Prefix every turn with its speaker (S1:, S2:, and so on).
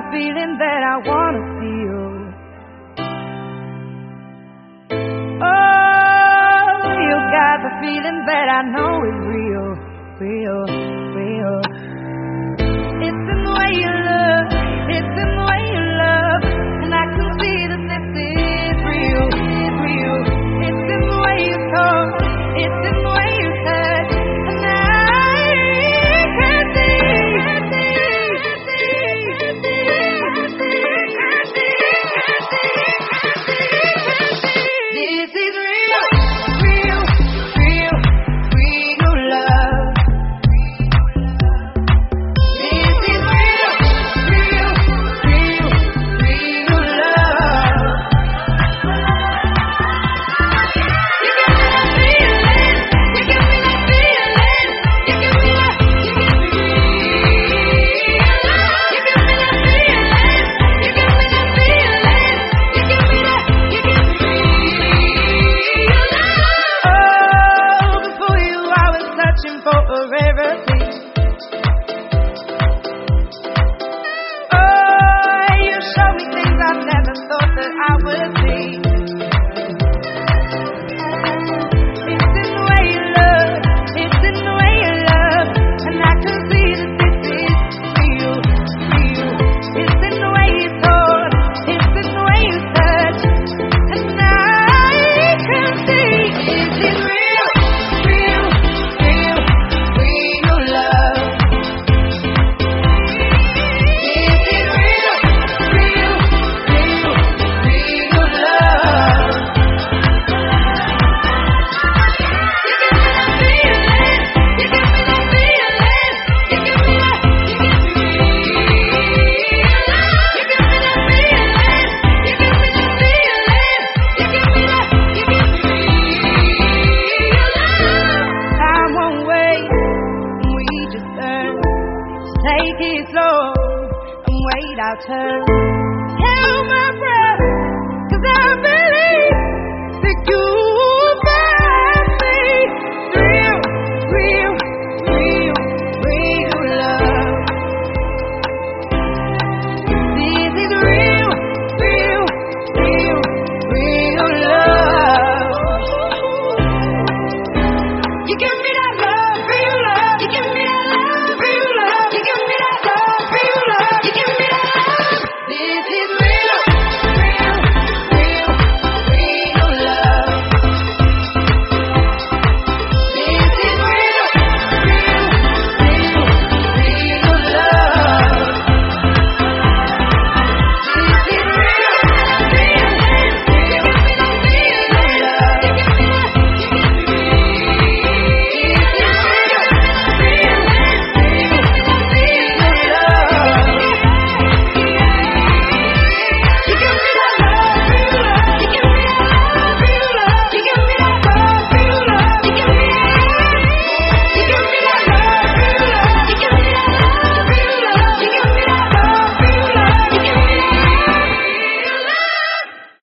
S1: feeling that I wanna feel. Oh, you got the feeling that I know is real, real, real. It's in the way you look, it's in the way you love, and I can see that this is real, it's real. It's in the way you talk, it's in the way you touch, and I can this is real, real, real, real love. This is real, real, real, real love. You give me that feeling, you give me that feeling, you give me that, you give me that feeling, you give me that feeling, you give me that, you give me. Oh, before you I was searching for a rarity. Oh, you showed me things I never thought that I would see. It's in the way you look, it's in the way you love, and I can see that this is real, real. It's in the way you talk, it's in the way you touch, and I can see this is real, real, real, real love. This is real, real, real, real love. You give me that feeling, you give me that feeling, you give me that, you give me. You give me that feeling, you give me that feeling, you give me that, you give me. Time won't wait, we just learn to take it slow and wait our turn. Held my breath